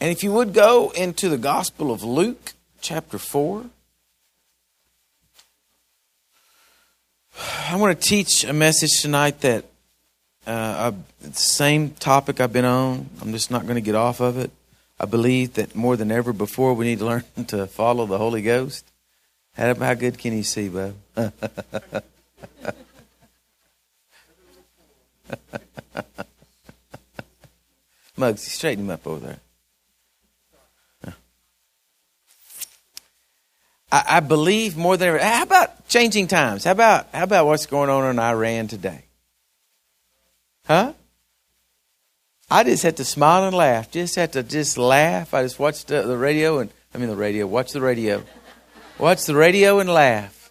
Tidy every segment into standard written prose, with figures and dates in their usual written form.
And if you would go into the Gospel of Luke, chapter 4. I want to teach a message tonight that it's the same topic I've been on. I'm just not going to get off of it. I believe that more than ever before, we need to learn to follow the Holy Ghost. How good can you see, bub? Muggsy, straighten him up over there. I believe more than ever. How about changing times? How about what's going on in Iran today? Huh? I just had to smile and laugh. Just had to laugh. I just watched the radio and watch the radio. Watch the radio and laugh.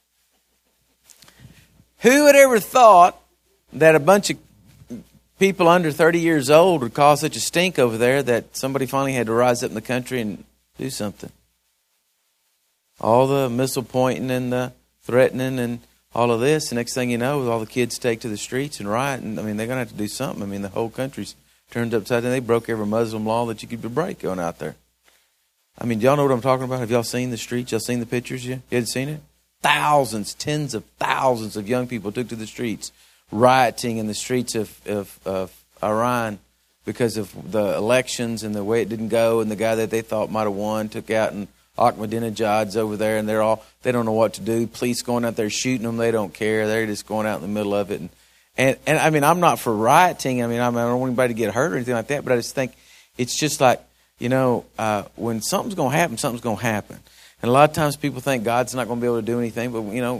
Who had ever thought that a bunch of people under 30 years old would cause such a stink over there that somebody finally had to rise up in the country and do something? All the missile pointing and the threatening and all of this. The next thing you know, all the kids take to the streets and riot. And they're going to have to do something. The whole country's turned upside down. They broke every Muslim law that you could break going out there. Do y'all know what I'm talking about? Have y'all seen the streets? Y'all seen the pictures? You hadn't seen it? Thousands, tens of thousands of young people took to the streets, rioting in the streets of Iran because of the elections and the way it didn't go, and the guy that they thought might have won took out, and Ahmadinejad's over there, and they don't know what to do. Police going out there shooting them. They don't care. They're just going out in the middle of it. And I'm not for rioting. I don't want anybody to get hurt or anything like that. But I just think it's just like, when something's going to happen, something's going to happen. And a lot of times people think God's not going to be able to do anything. But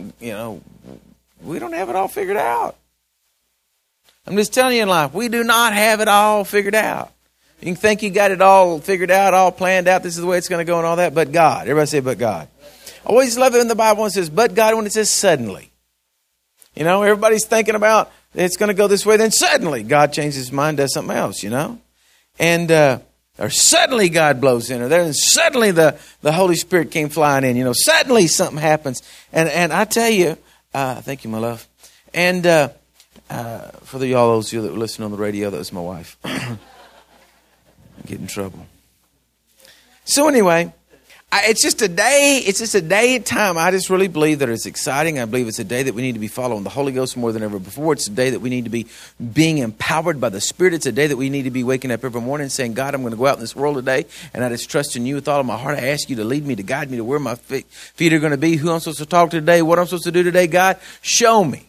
we don't have it all figured out. I'm just telling you in life, we do not have it all figured out. You can think you got it all figured out, all planned out. This is the way it's going to go and all that. But God. Everybody say, but God. I always love it in the Bible when it says, but God, when it says suddenly. Everybody's thinking about it's going to go this way. Then suddenly God changes his mind, does something else, And or suddenly God blows in. Or then suddenly the Holy Spirit came flying in. Suddenly something happens. And I tell you, thank you, my love. And for all those of you that were listening on the radio, that was my wife. Get in trouble. So anyway, it's just a day. It's just a day at time. I just really believe that it's exciting. I believe it's a day that we need to be following the Holy Ghost more than ever before. It's a day that we need to be being empowered by the Spirit. It's a day that we need to be waking up every morning and saying, God, I'm going to go out in this world today, and I just trust in you with all of my heart. I ask you to lead me, to guide me to where my feet are going to be, who I'm supposed to talk to today, what I'm supposed to do today. God, show me.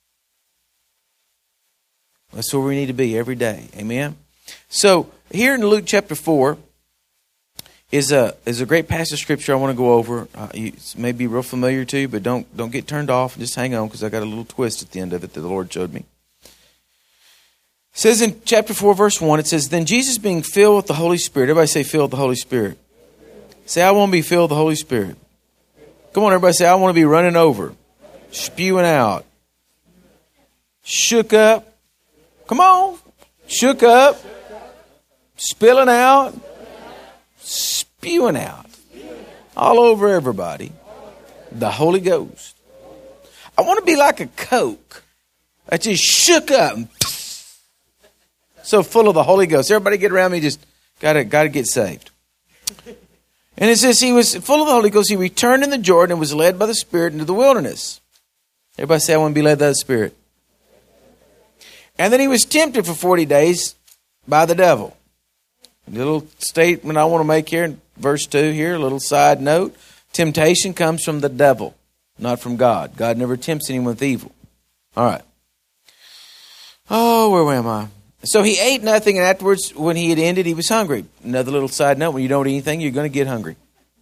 That's where we need to be every day. Amen. So here in Luke chapter 4 is a great passage of scripture I want to go over. It may be real familiar to you, but don't get turned off. Just hang on, because I got a little twist at the end of it that the Lord showed me. It says in chapter 4, verse 1, it says, then Jesus being filled with the Holy Spirit. Everybody say, filled with the Holy Spirit. Say, I want to be filled with the Holy Spirit. Come on, everybody say, I want to be running over, spewing out, shook up. Come on. Shook up, spilling out, spewing out, all over everybody. The Holy Ghost. I want to be like a Coke that just shook up and so full of the Holy Ghost. Everybody get around me, just gotta get saved. And it says he was full of the Holy Ghost. He returned in the Jordan and was led by the Spirit into the wilderness. Everybody say, I want to be led by the Spirit. And then he was tempted for 40 days by the devil. A little statement I want to make here in verse 2 here, a little side note. Temptation comes from the devil, not from God. God never tempts anyone with evil. All right. Oh, where am I? So he ate nothing, and afterwards, when he had ended, he was hungry. Another little side note, when you don't eat anything, you're going to get hungry.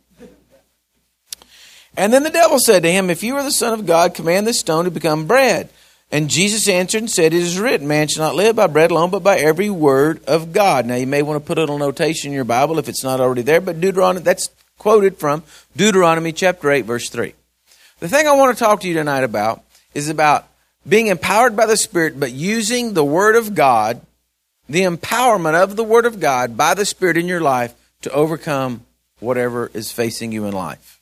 And then the devil said to him, if you are the Son of God, command this stone to become bread. And Jesus answered and said, it is written, man shall not live by bread alone, but by every word of God. Now, you may want to put a little notation in your Bible if it's not already there, but Deuteronomy, that's quoted from Deuteronomy chapter 8, verse 3. The thing I want to talk to you tonight about is about being empowered by the Spirit, but using the Word of God, the empowerment of the Word of God by the Spirit in your life to overcome whatever is facing you in life.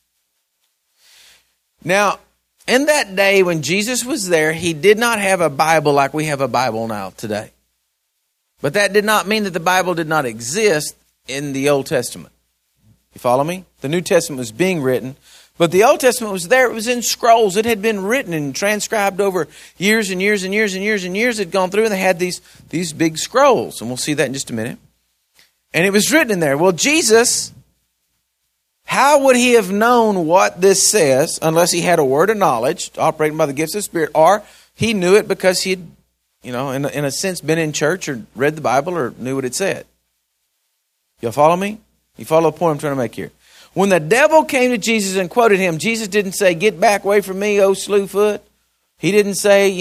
Now, in that day when Jesus was there, he did not have a Bible like we have a Bible now today. But that did not mean that the Bible did not exist. in the Old Testament. You follow me? The New Testament was being written, but the Old Testament was there. It was in scrolls. It had been written and transcribed over years and years and years and years and years. It had gone through, and they had these big scrolls. And we'll see that in just a minute. And it was written in there. Well, Jesus, how would he have known what this says unless he had a word of knowledge operating by the gifts of the Spirit, or he knew it because he had, in a sense, been in church or read the Bible or knew what it said? Y'all follow me? You follow the point I'm trying to make here? When the devil came to Jesus and quoted him, Jesus didn't say, "Get back away from me, oh slewfoot." He didn't say,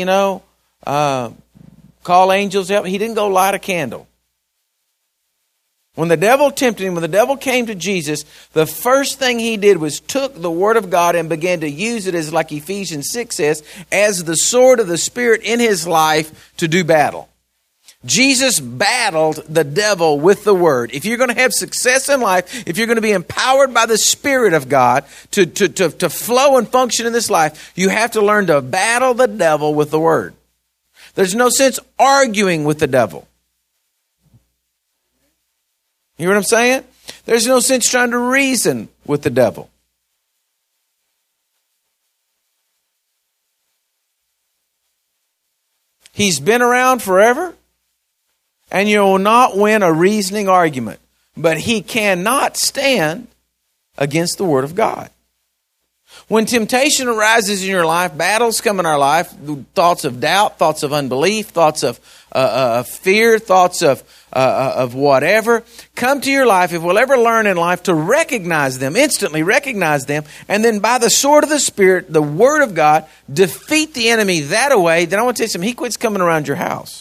call angels help. He didn't go light a candle. When the devil tempted him, when the devil came to Jesus, the first thing he did was took the Word of God and began to use it as, like Ephesians 6 says, as the sword of the Spirit in his life to do battle. Jesus battled the devil with the Word. If you're going to have success in life, if you're going to be empowered by the Spirit of God to flow and function in this life, you have to learn to battle the devil with the Word. There's no sense arguing with the devil. You hear what I'm saying? There's no sense trying to reason with the devil. He's been around forever, and you will not win a reasoning argument. But he cannot stand against the Word of God. When temptation arises in your life, battles come in our life, thoughts of doubt, thoughts of unbelief, thoughts of fear, thoughts of whatever, come to your life. If we'll ever learn in life to recognize them, instantly recognize them, and then by the sword of the Spirit, the Word of God, defeat the enemy that way, then I want to tell you something, he quits coming around your house.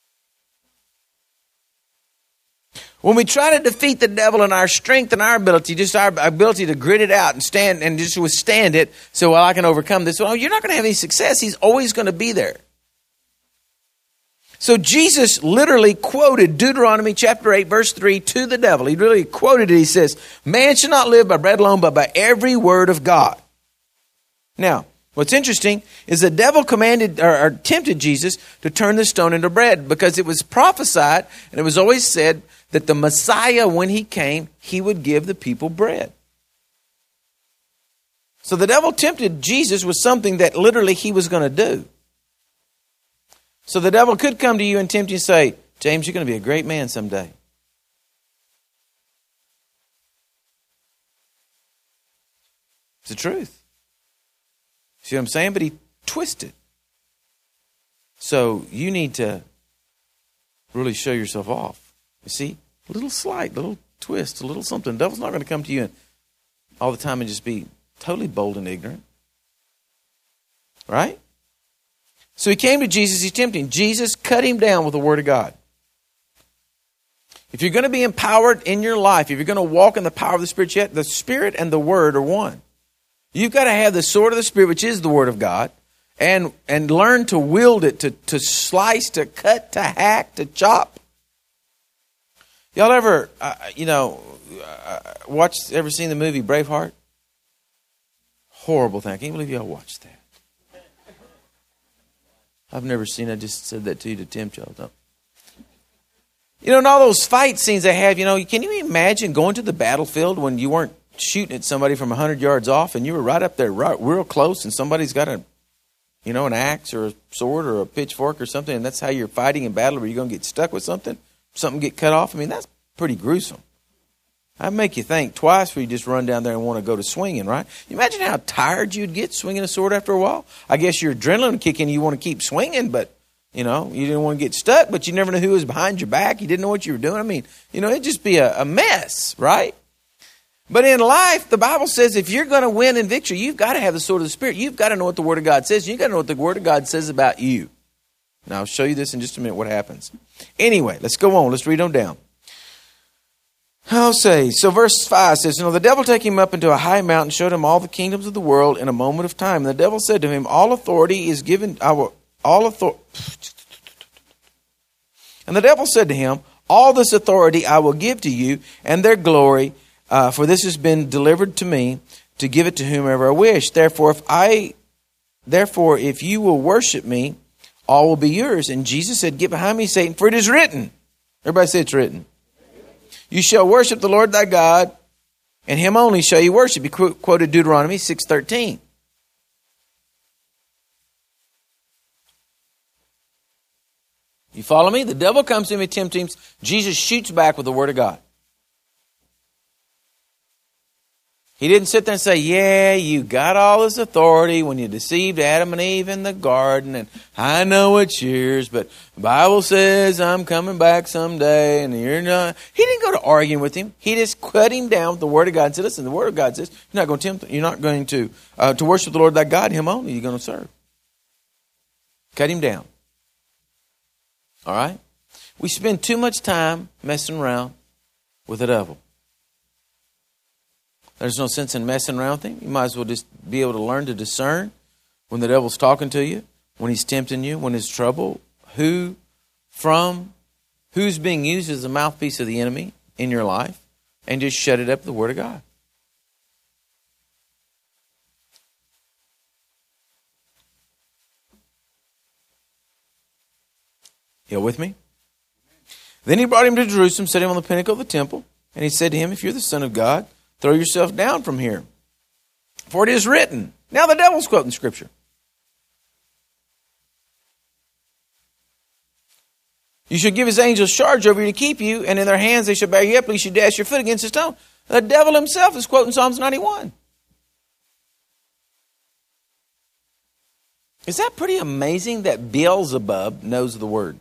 When we try to defeat the devil in our strength and our ability, just our ability to grit it out and stand and just withstand it, so I can overcome this. Well, you're not going to have any success. He's always going to be there. So Jesus literally quoted Deuteronomy chapter 8, verse 3 to the devil. He really quoted it. He says, "Man shall not live by bread alone, but by every word of God." Now, what's interesting is the devil commanded or tempted Jesus to turn the stone into bread, because it was prophesied and it was always said that the Messiah, when he came, he would give the people bread. So the devil tempted Jesus with something that literally he was going to do. So the devil could come to you and tempt you and say, "James, you're going to be a great man someday." It's the truth. See what I'm saying? But he twisted. So you need to really show yourself off. You see, a little slight, little twist, a little something. The devil's not going to come to you all the time and just be totally bold and ignorant. Right? So he came to Jesus, he's tempting. Jesus cut him down with the Word of God. If you're going to be empowered in your life, if you're going to walk in the power of the Spirit, yet the Spirit and the Word are one. You've got to have the sword of the Spirit, which is the Word of God, and learn to wield it, to slice, to cut, to hack, to chop. Y'all ever, ever seen the movie Braveheart? Horrible thing. I can't believe y'all watched that. I've never seen it. I just said that to you to tempt y'all. No. In all those fight scenes they have, can you imagine going to the battlefield when you weren't shooting at somebody from 100 yards off and you were right up there, real close, and somebody's got an axe or a sword or a pitchfork or something, and that's how you're fighting in battle, where you're going to get stuck with something get cut off? I mean, that's pretty gruesome. That'd make you think twice before you just run down there and want to go to swinging, right? You imagine how tired you'd get swinging a sword after a while? I guess your adrenaline would kick in, you want to keep swinging, but, you didn't want to get stuck, but you never knew who was behind your back. You didn't know what you were doing. I mean, it'd just be a mess, right? But in life, the Bible says if you're going to win in victory, you've got to have the sword of the Spirit. You've got to know what the Word of God says. You've got to know what the Word of God says about you. Now, I'll show you this in just a minute, what happens. Anyway, let's go on. Let's read on down. I'll say, so verse 5 says, the devil took him up into a high mountain, showed him all the kingdoms of the world in a moment of time. And the devil said to him, all authority is given, And the devil said to him, all this authority I will give to you, and their glory, for this has been delivered to me, to give it to whomever I wish. Therefore, if you will worship me, all will be yours. And Jesus said, get behind me, Satan, for it is written. Everybody say it's written. You shall worship the Lord thy God, and him only shall you worship. He quoted Deuteronomy 6:13. You follow me? The devil comes to him and tempts him. Jesus shoots back with the word of God. He didn't sit there and say, yeah, you got all this authority when you deceived Adam and Eve in the garden, and I know it's yours, but the Bible says I'm coming back someday, and you're not. He didn't go to arguing with him. He just cut him down with the word of God and said, listen, the word of God says you're not going to tempt, you're not going to worship the Lord thy God, him only you're going to serve. Cut him down. All right? We spend too much time messing around with the devil. There's no sense in messing around with him. You might as well just be able to learn to discern when the devil's talking to you, when he's tempting you, when there's trouble, who's being used as a mouthpiece of the enemy in your life, and just shut it up with the Word of God. You with me? Then he brought him to Jerusalem, set him on the pinnacle of the temple, and he said to him, if you're the Son of God, throw yourself down from here. For it is written. Now the devil's quoting Scripture. You should give his angels charge over you to keep you, and in their hands they shall bear you up, lest you dash your foot against a stone. The devil himself is quoting Psalms 91. Is that pretty amazing that Beelzebub knows the word?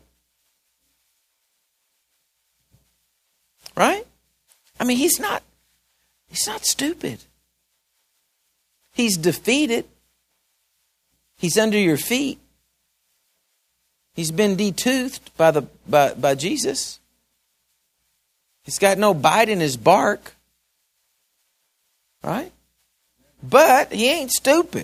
Right? I mean, he's not stupid. He's defeated. He's under your feet. He's been detoothed by Jesus. He's got no bite in his bark. Right? But he ain't stupid.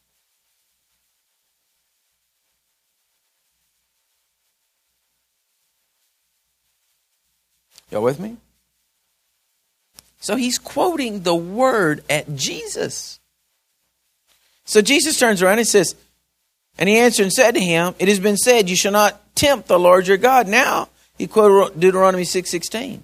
Y'all with me? So he's quoting the word at Jesus. So Jesus turns around and says, and he answered and said to him, it has been said, you shall not tempt the Lord your God. Now, he quoted Deuteronomy 6:16.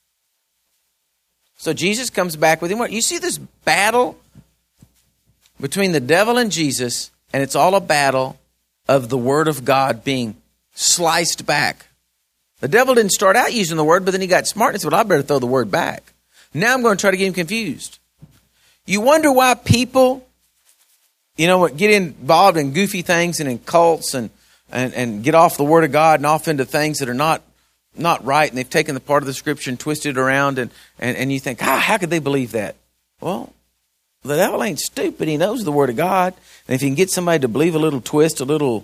So Jesus comes back with him. You see this battle between the devil and Jesus, and it's all a battle of the word of God being sliced back. The devil didn't start out using the word, but then he got smart and said, well, I better throw the word back. Now I'm going to try to get him confused. You wonder why people, get involved in goofy things and in cults and get off the Word of God and off into things that are not right, and they've taken the part of the Scripture and twisted it around, and you think, how could they believe that? Well, the devil ain't stupid. He knows the Word of God. And if you can get somebody to believe a little twist, you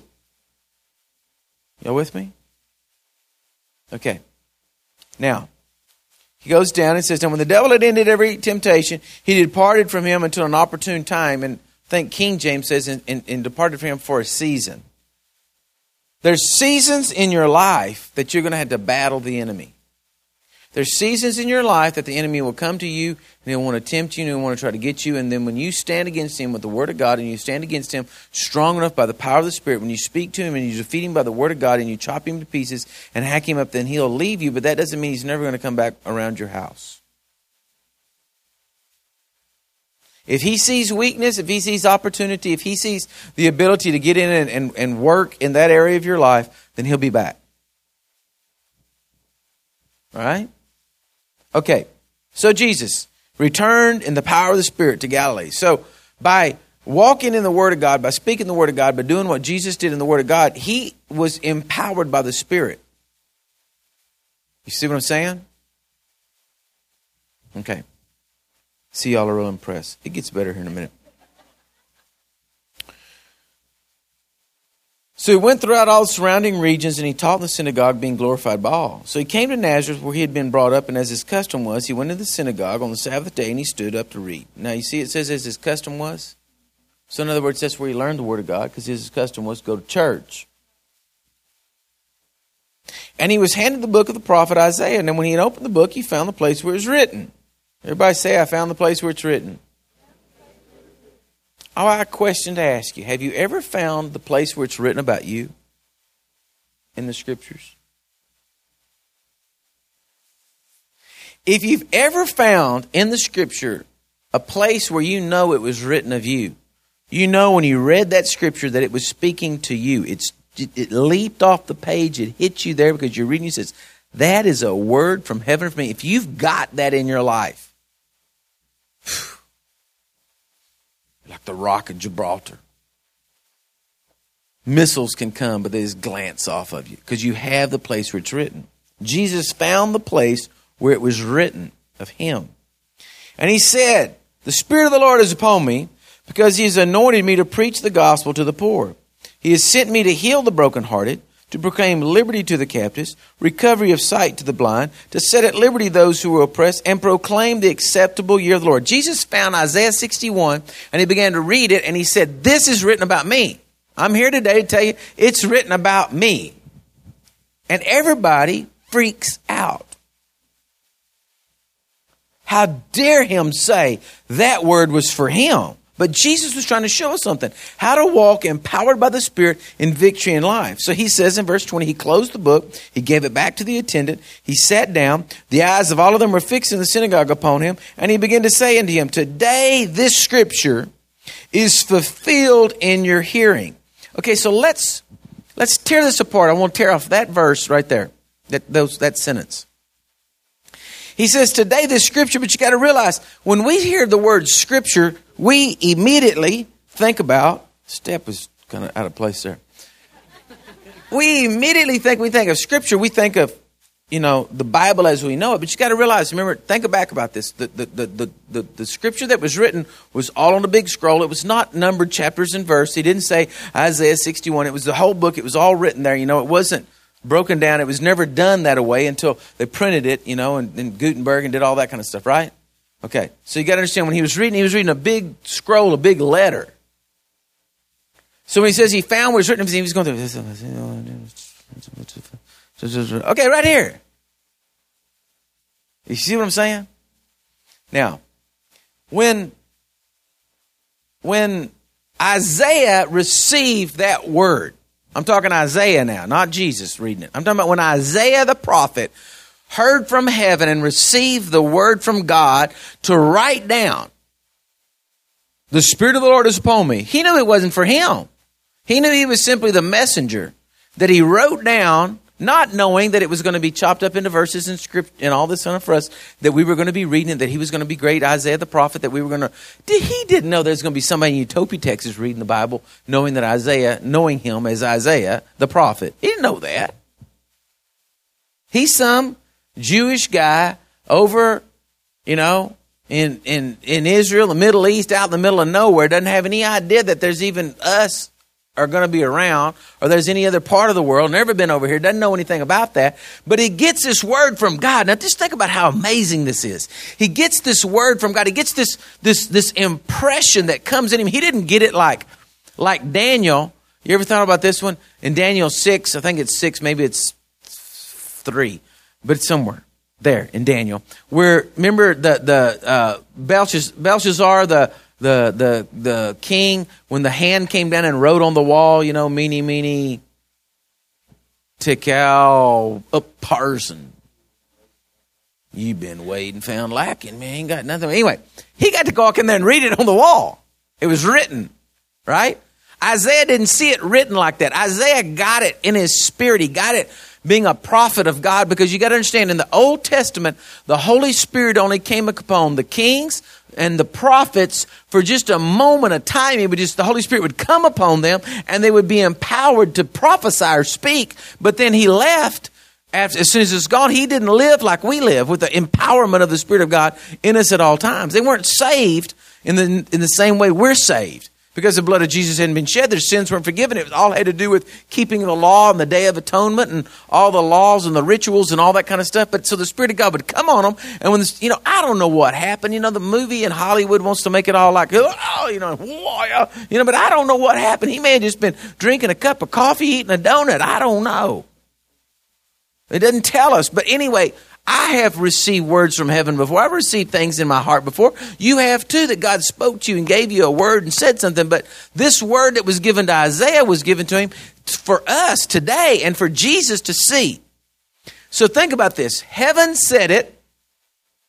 with me? Okay. Now, he goes down and says, and when the devil had ended every temptation, he departed from him until an opportune time. And I think King James says, and departed from him for a season. There's seasons in your life that you're going to have to battle the enemy. There's seasons in your life that the enemy will come to you and he'll want to tempt you and he'll want to try to get you. And then when you stand against him with the Word of God and you stand against him strong enough by the power of the Spirit, when you speak to him and you defeat him by the Word of God and you chop him to pieces and hack him up, then he'll leave you. But that doesn't mean he's never going to come back around your house. If he sees weakness, if he sees opportunity, if he sees the ability to get in and work in that area of your life, then he'll be back. All right? Okay, so Jesus returned in the power of the Spirit to Galilee. So by walking in the Word of God, by speaking the Word of God, by doing what Jesus did in the Word of God, he was empowered by the Spirit. You see what I'm saying? Okay. See, y'all are real impressed. It gets better here in a minute. So he went throughout all the surrounding regions, and he taught in the synagogue, being glorified by all. So he came to Nazareth, where he had been brought up, and as his custom was, he went into the synagogue on the Sabbath day, and he stood up to read. Now you see it says as his custom was. So in other words, that's where he learned the Word of God, because his custom was to go to church. And he was handed the book of the prophet Isaiah, and then when he had opened the book, he found the place where it was written. Everybody say, I found the place where it's written. Oh, I have a question to ask you. Have you ever found the place where it's written about you in the Scriptures? If you've ever found in the Scripture a place where you know it was written of you, you know when you read that Scripture that it was speaking to you. It leaped off the page. It hit you there because you're reading. It says, that is a word from heaven for me. If you've got that in your life, like the Rock of Gibraltar. Missiles can come, but they just glance off of you because you have the place where it's written. Jesus found the place where it was written of him. And he said, the Spirit of the Lord is upon me because he has anointed me to preach the gospel to the poor. He has sent me to heal the brokenhearted, to proclaim liberty to the captives, recovery of sight to the blind, to set at liberty those who are oppressed, and proclaim the acceptable year of the Lord. Jesus found Isaiah 61, and he began to read it, and he said, this is written about me. I'm here today to tell you it's written about me. And everybody freaks out. How dare him say that word was for him? But Jesus was trying to show us something. How to walk empowered by the Spirit in victory in life. So he says in verse 20, he closed the book. He gave it back to the attendant. He sat down. The eyes of all of them were fixed in the synagogue upon him. And he began to say unto him, today this scripture is fulfilled in your hearing. Okay, so let's tear this apart. I want to tear off that verse right there, that sentence. He says, today this scripture, but you got to realize, when we hear the word scripture, we immediately think about, Step was kind of out of place there. We think of scripture, we think of, the Bible as we know it. But you got to realize, remember, think back about this. The scripture that was written was all on a big scroll. It was not numbered chapters and verse. He didn't say Isaiah 61. It was the whole book. It was all written there. It wasn't broken down. It was never done that way until they printed it, and Gutenberg and did all that kind of stuff, right? Okay, so you got to understand, when he was reading a big scroll, a big letter. So when he says he found where it's written, he was going through. Okay, right here. You see what I'm saying? Now, when Isaiah received that word, I'm talking Isaiah now, not Jesus reading it. I'm talking about when Isaiah the prophet heard from heaven and received the word from God to write down, the Spirit of the Lord is upon me. He knew it wasn't for him. He knew he was simply the messenger that he wrote down, not knowing that it was going to be chopped up into verses and script and all this stuff for us, that we were going to be reading it, that he was going to be great Isaiah the prophet, that we were going to... He didn't know there's going to be somebody in Utopia, Texas reading the Bible, knowing him as Isaiah the prophet. He didn't know that. He's some Jewish guy over, in Israel, the Middle East, out in the middle of nowhere, doesn't have any idea that there's even us are going to be around, or there's any other part of the world, never been over here, doesn't know anything about that. But he gets this word from God. Now just think about how amazing this is. He gets this word from God. He gets this impression that comes in him. He didn't get it like Daniel. You ever thought about this one? In Daniel 6, I think it's 6, maybe it's 3, but it's somewhere there in Daniel, where, remember the Belshazzar, the king, when the hand came down and wrote on the wall, meeny, tekel, upharsin. You've been weighed and found lacking, man. Ain't got nothing. Anyway, he got to go up in there and read it on the wall. It was written, right? Isaiah didn't see it written like that. Isaiah got it in his spirit. He got it being a prophet of God, because you got to understand, in the Old Testament, the Holy Spirit only came upon the kings and the prophets for just a moment of time. The Holy Spirit would come upon them and they would be empowered to prophesy or speak. But then he left. As soon as it's gone, he didn't live like we live, with the empowerment of the Spirit of God in us at all times. They weren't saved in the same way we're saved. Because the blood of Jesus hadn't been shed, their sins weren't forgiven. It all had to do with keeping the law and the Day of Atonement and all the laws and the rituals and all that kind of stuff. But so the Spirit of God would come on them. And when I don't know what happened. The movie in Hollywood wants to make it all like, but I don't know what happened. He may have just been drinking a cup of coffee, eating a donut. I don't know. It doesn't tell us. But anyway, I have received words from heaven before. I've received things in my heart before. You have too, that God spoke to you and gave you a word and said something. But this word that was given to Isaiah was given to him for us today and for Jesus to see. So think about this. Heaven said it.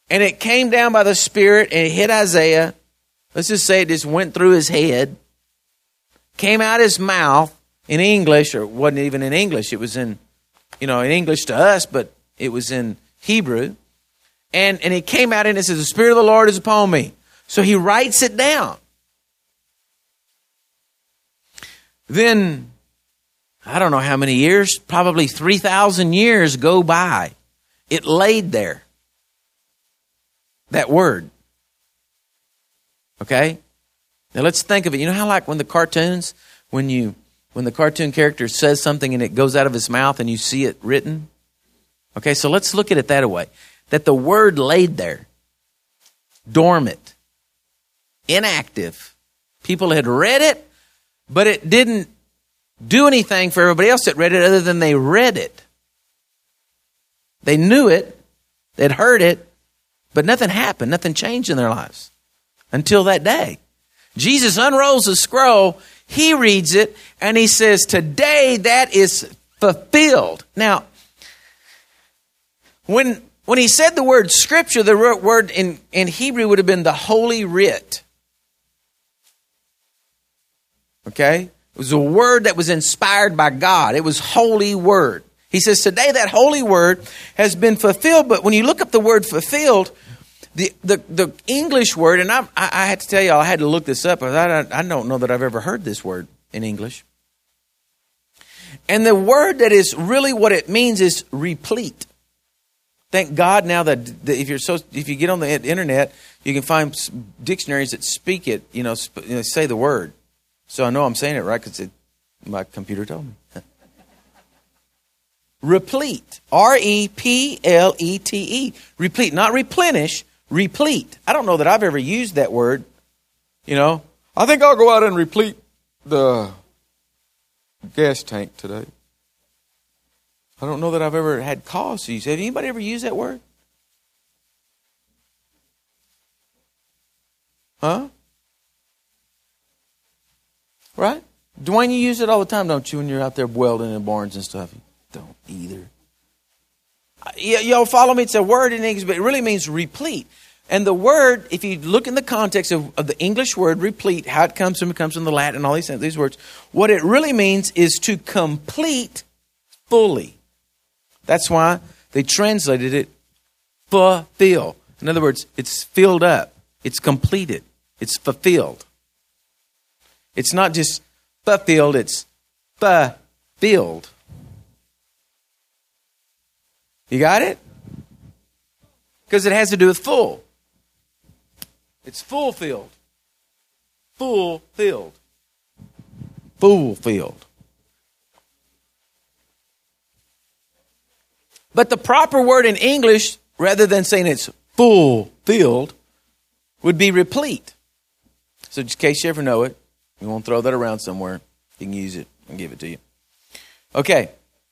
And it came down by the Spirit and it hit Isaiah. Let's just say it just went through his head. Came out his mouth in English, or it wasn't even in English. It was in English to us, but it was in Hebrew. And it came out and it says, the Spirit of the Lord is upon me. So he writes it down. Then, I don't know how many years, probably 3,000 years go by. It laid there. That word. Okay? Now let's think of it. You know how like when the cartoons, when the cartoon character says something and it goes out of his mouth and you see it written? Okay, so let's look at it that way. That the word laid there, dormant, inactive. People had read it, but it didn't do anything for everybody else that read it other than they read it. They knew it, they'd heard it, but nothing happened, nothing changed in their lives until that day. Jesus unrolls the scroll, he reads it, and he says, today that is fulfilled. Now, when he said the word scripture, the word in Hebrew would have been the Holy Writ. Okay? It was a word that was inspired by God. It was holy word. He says, today that holy word has been fulfilled. But when you look up the word fulfilled, the English word, and I had to tell you, I had to look this up. I don't know that I've ever heard this word in English. And the word that is really what it means is replete. Thank God now that if you get on the internet, you can find dictionaries that speak it, say the word. So I know I'm saying it right because my computer told me. Replete. R-E-P-L-E-T-E. Replete. Not replenish. Replete. I don't know that I've ever used that word. I think I'll go out and replete the gas tank today. I don't know that I've ever had cause to use it. Have anybody ever used that word? Huh? Right? Dwayne, you use it all the time, don't you, when you're out there welding in barns and stuff? You don't either. Y'all follow me? It's a word in English, but it really means replete. And the word, if you look in the context of the English word replete, how it comes from the Latin, all these words, what it really means is to complete fully. That's why they translated it fulfill. In other words, it's filled up. It's completed. It's fulfilled. It's not just fulfilled, it's fulfilled. You got it? Because it has to do with full. It's fulfilled. Fulfilled. Fulfilled. But the proper word in English, rather than saying it's fulfilled, would be replete. So just in case you ever know it, you won't throw that around somewhere. You can use it and give it to you. Okay.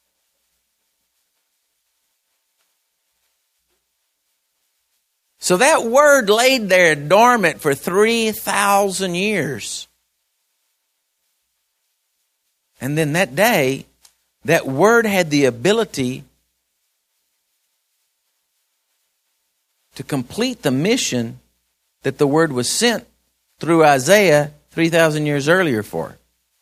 So that word laid there dormant for 3,000 years. And then that day, that word had the ability to complete the mission that the word was sent through Isaiah 3,000 years earlier for.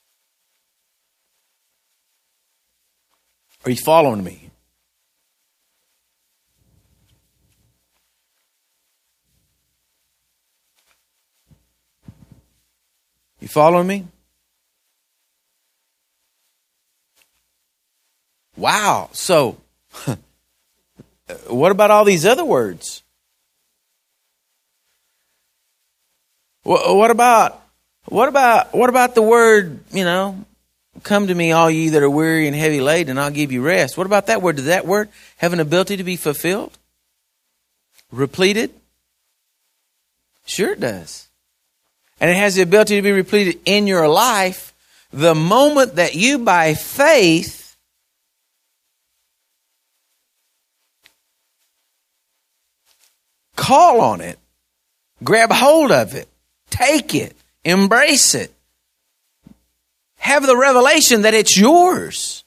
Are you following me? You following me? Wow. So, what about all these other words? What about the word, come to me, all ye that are weary and heavy laden, and I'll give you rest. What about that word? Does that word have an ability to be fulfilled? Repleted? Sure it does. And it has the ability to be repleted in your life the moment that you, by faith, call on it, grab hold of it, take it, embrace it, have the revelation that it's yours.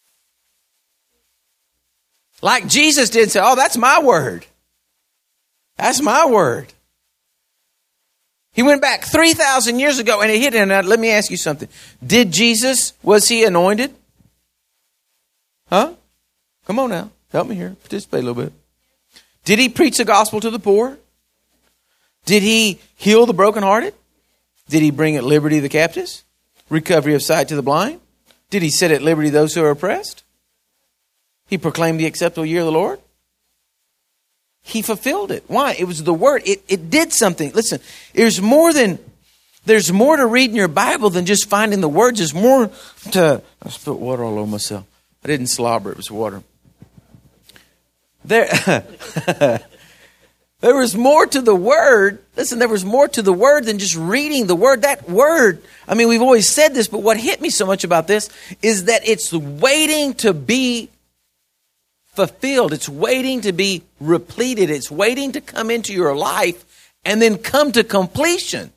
Like Jesus did say, oh, that's my word. That's my word. He went back 3,000 years ago and it hit him. Now, let me ask you something. Did Jesus, was he anointed? Huh? Come on now. Help me here. Participate a little bit. Did he preach the gospel to the poor? Did he heal the brokenhearted? Did he bring at liberty the captives? Recovery of sight to the blind? Did he set at liberty those who are oppressed? He proclaimed the acceptable year of the Lord? He fulfilled it. Why? It was the word. It did something. Listen, there's more to read in your Bible than just finding the words. There's more to... I spilled water all over myself. I didn't slobber. It was water. There was more to the word. Listen, there was more to the word than just reading the word. That word, I mean, we've always said this, but what hit me so much about this is that it's waiting to be fulfilled. It's waiting to be repleted. It's waiting to come into your life and then come to completion.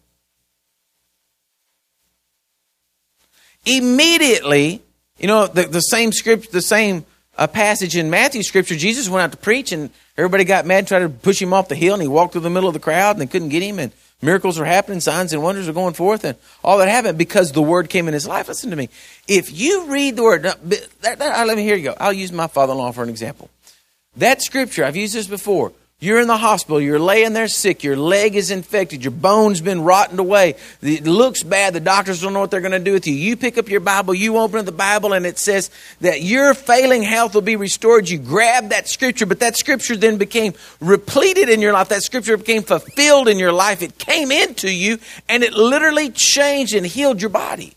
Immediately, you know, the same script, the same passage in Matthew scripture, Jesus went out to preach and everybody got mad and tried to push him off the hill, and he walked through the middle of the crowd and they couldn't get him, and miracles were happening, signs and wonders were going forth, and all that happened because the word came in his life. Listen to me. If you read the word, let me hear you go. I'll use my father-in-law for an example. That scripture, I've used this before. You're in the hospital, you're laying there sick, your leg is infected, your bone's been rotted away, it looks bad, the doctors don't know what they're going to do with you. You pick up your Bible, you open up the Bible, and it says that your failing health will be restored. You grab that scripture, but that scripture then became repleted in your life. That scripture became fulfilled in your life. It came into you, and it literally changed and healed your body.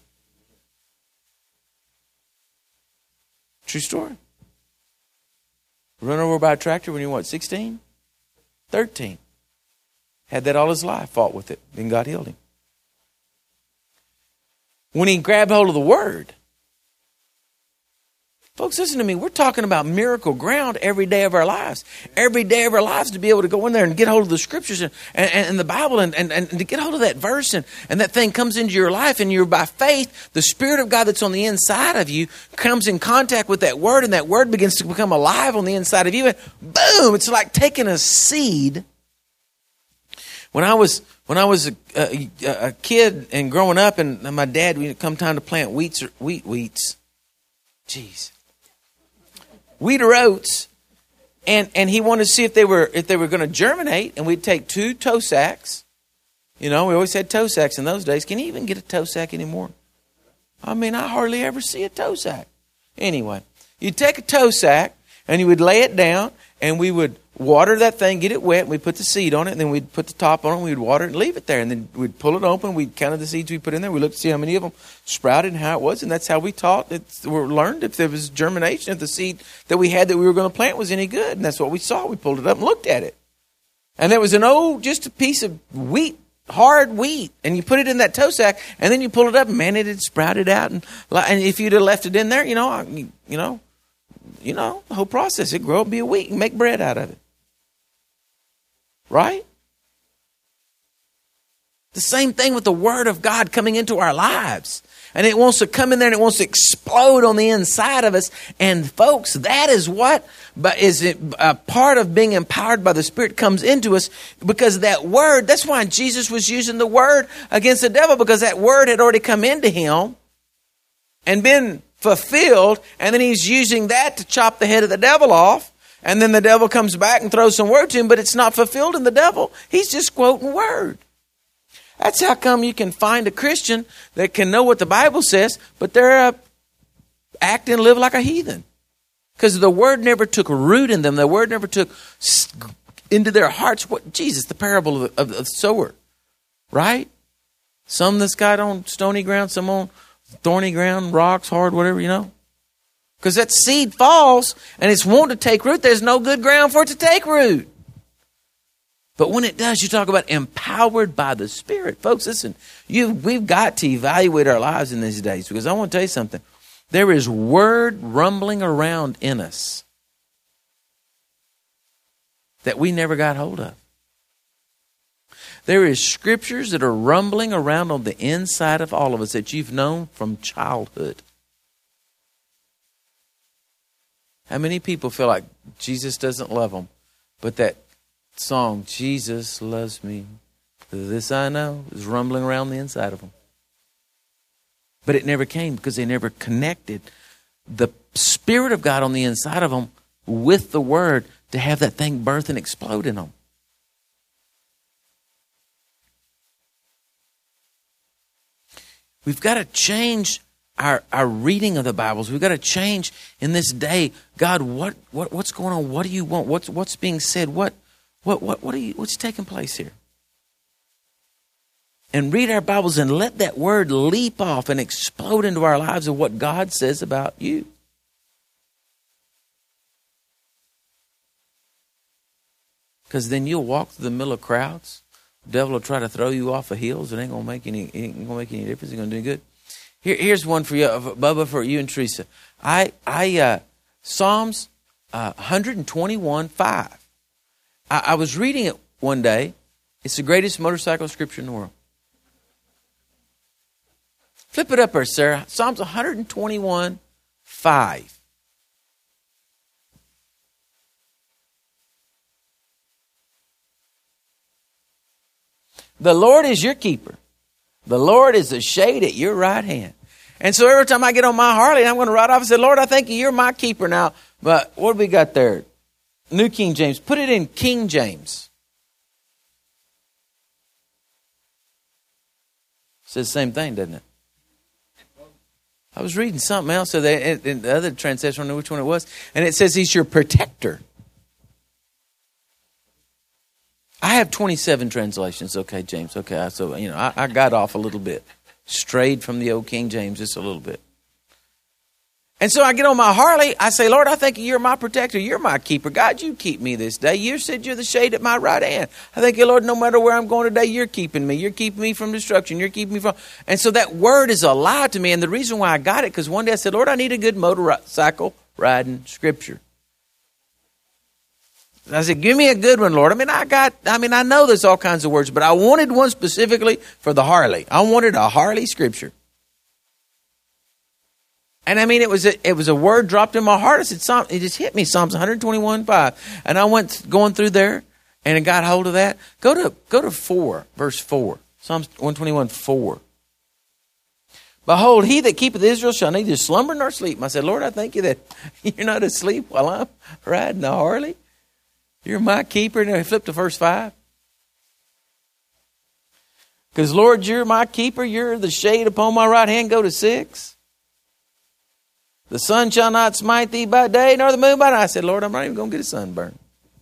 True story. Run over by a tractor when you were, 16? 13. Had that all his life, fought with it, then God healed him. When he grabbed hold of the word, folks, listen to me. We're talking about miracle ground every day of our lives. Every day of our lives to be able to go in there and get hold of the scriptures and the Bible and to get hold of that verse and that thing comes into your life, and you're by faith, the Spirit of God that's on the inside of you comes in contact with that word, and that word begins to become alive on the inside of you, and boom, it's like taking a seed. When I was a kid and growing up, and my dad, when it come time to plant wheat or oats, and he wanted to see if they were going to germinate, and we'd take 2 toe sacks. You know, we always had toe sacks in those days. Can you even get a toe sack anymore? I mean, I hardly ever see a toe sack. Anyway, you'd take a toe sack and you would lay it down, and we would water that thing, get it wet, and we'd put the seed on it, and then we'd put the top on it, and we'd water it and leave it there. And then we'd pull it open, we'd count the seeds we put in there, we looked to see how many of them sprouted and how it was, and that's how we taught. We learned if there was germination, if the seed that we had that we were going to plant was any good. And that's what we saw. We pulled it up and looked at it. And there was just a piece of wheat, hard wheat, and you put it in that toe sack, and then you pull it up, and man, it had sprouted out. And if you'd have left it in there, the whole process, it'd grow up and be a wheat and make bread out of it. Right? The same thing with the Word of God coming into our lives. And it wants to come in there and it wants to explode on the inside of us. And folks, that is what is a part of being empowered by the Spirit comes into us, because that Word, that's why Jesus was using the Word against the devil, because that Word had already come into him and been fulfilled. And then he's using that to chop the head of the devil off. And then the devil comes back and throws some word to him, but it's not fulfilled in the devil. He's just quoting word. That's how come you can find a Christian that can know what the Bible says, but they're act and live like a heathen. Because the word never took root in them. The word never took into their hearts. The parable of the sower, right? Some that's got on stony ground, some on thorny ground, rocks, hard, whatever, Because that seed falls and it's wanting to take root. There's no good ground for it to take root. But when it does, you talk about empowered by the Spirit. Folks, listen, we've got to evaluate our lives in these days, because I want to tell you something. There is word rumbling around in us that we never got hold of. There is scriptures that are rumbling around on the inside of all of us that you've known from childhood. How many people feel like Jesus doesn't love them, but that song, Jesus loves me, this I know, is rumbling around the inside of them. But it never came because they never connected the Spirit of God on the inside of them with the Word to have that thing birth and explode in them. We've got to change our reading of the Bibles. We've got to change in this day. God, what's going on? What do you want? What's being said? What's taking place here? And read our Bibles and let that Word leap off and explode into our lives of what God says about you. Because then you'll walk through the middle of crowds. The devil will try to throw you off of hills. It ain't gonna make any difference. It's gonna do good. Here's one for you, Bubba, for you and Teresa. Psalms 121:5. I was reading it one day. It's the greatest motorcycle scripture in the world. Flip it up there, Sarah. Psalms 121:5. The Lord is your keeper. The Lord is a shade at your right hand. And so every time I get on my Harley and I'm going to ride off, I say, Lord, I thank you, you're my keeper now. But what do we got there? New King James. Put it in King James. It says the same thing, doesn't it? I was reading something else in the other translation, I don't know which one it was, and it says he's your protector. I have 27 translations. Okay, James. Okay, so I got off a little bit, strayed from the old King James just a little bit. And so I get on my Harley. I say, Lord, I thank you. You're my protector. You're my keeper. God, you keep me this day. You said you're the shade at my right hand. I thank you, Lord, no matter where I'm going today, you're keeping me. You're keeping me from destruction. You're keeping me from... And so that word is alive to me. And the reason why I got it, because one day I said, Lord, I need a good motorcycle riding scripture. I said, give me a good one, Lord. I know there's all kinds of words, but I wanted one specifically for the Harley. I wanted a Harley scripture. And it was a word dropped in my heart. I said, it just hit me, Psalms 121:5. And I went going through there and I got hold of that. Go to 4, verse 4. Psalms 121:4. Behold, he that keepeth Israel shall neither slumber nor sleep. I said, Lord, I thank you that you're not asleep while I'm riding the Harley. You're my keeper. And I flip to verse 5. Because, Lord, you're my keeper. You're the shade upon my right hand. Go to 6. The sun shall not smite thee by day, nor the moon by night. I said, Lord, I'm not even going to get a sunburn.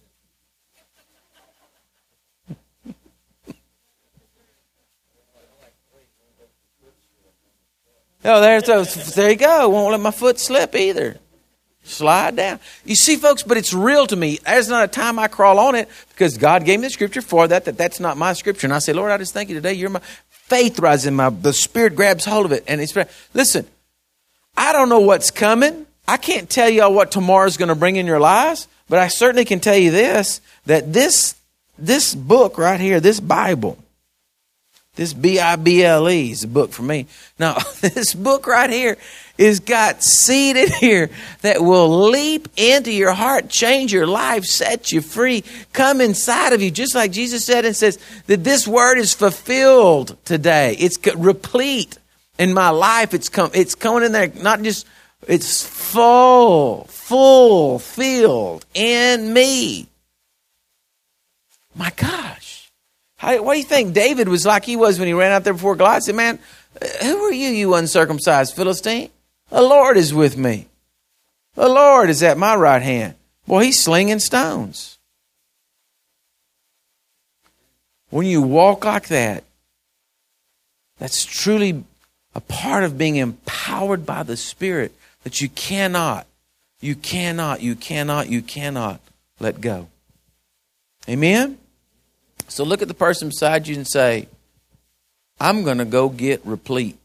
There you go. Won't let my foot slip either. Slide down. You see, folks, but it's real to me. There's not a time I crawl on it because God gave me the scripture for that's not my scripture. And I say, Lord, I just thank you today. You're my faith rises in the Spirit grabs hold of it. And listen, I don't know what's coming. I can't tell y'all what tomorrow's going to bring in your lives, but I certainly can tell you this, that this book right here, this Bible, this Bible is a book for me. Now, this book right here is got seed in here that will leap into your heart, change your life, set you free, come inside of you, just like Jesus said and says that this word is fulfilled today. It's replete in my life. It's coming in there, not just, it's full filled in me. My gosh. What do you think David was like he was when he ran out there before Goliath? He said, man, who are you, you uncircumcised Philistine? The Lord is with me. The Lord is at my right hand. Boy, he's slinging stones. When you walk like that, that's truly a part of being empowered by the Spirit that you cannot let go. Amen? So look at the person beside you and say, I'm going to go get replete.